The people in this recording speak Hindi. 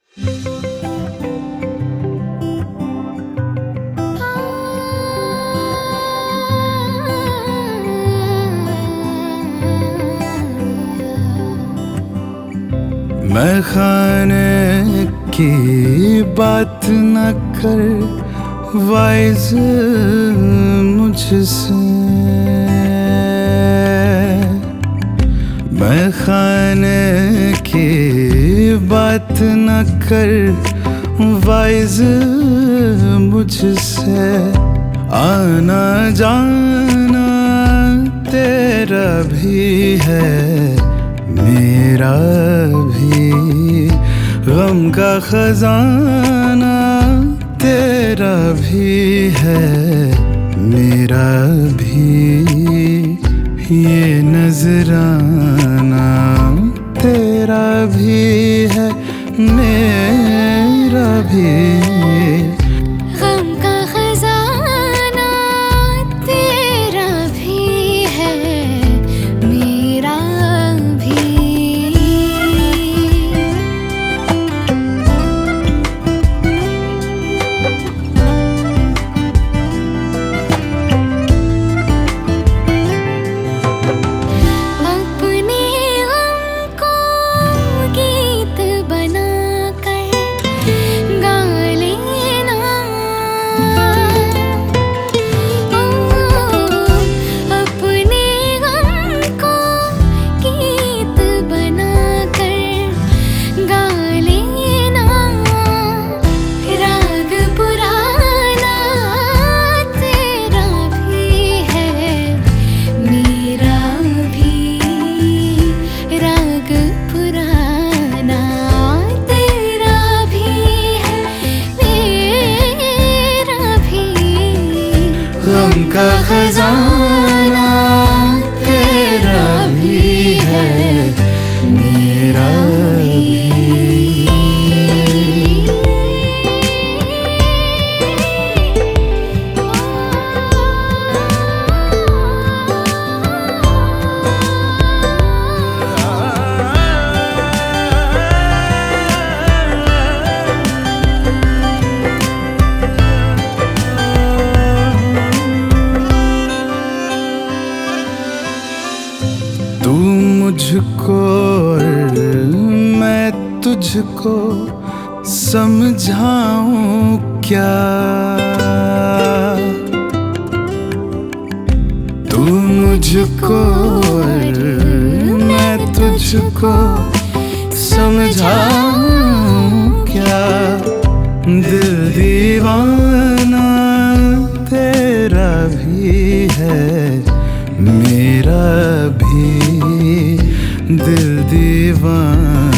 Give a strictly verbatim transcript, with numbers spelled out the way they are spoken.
मैं खाने की बात न कर वाइज मुझसे, मैं खाने की बात न कर वाइज मुझसे। आना जाना तेरा भी है मेरा भी, गम का खजाना तेरा भी है मेरा भी। ये नजराना तेरा भी है मेरा भी। गम का खजाना तेरा भी है मेरा भी। तू मुझको और मैं तुझको समझाऊं क्या, तू मुझको और मैं तुझको समझाऊं क्या। दिल दीवाना तेरा भी है मेरा भी, दिल दीवाना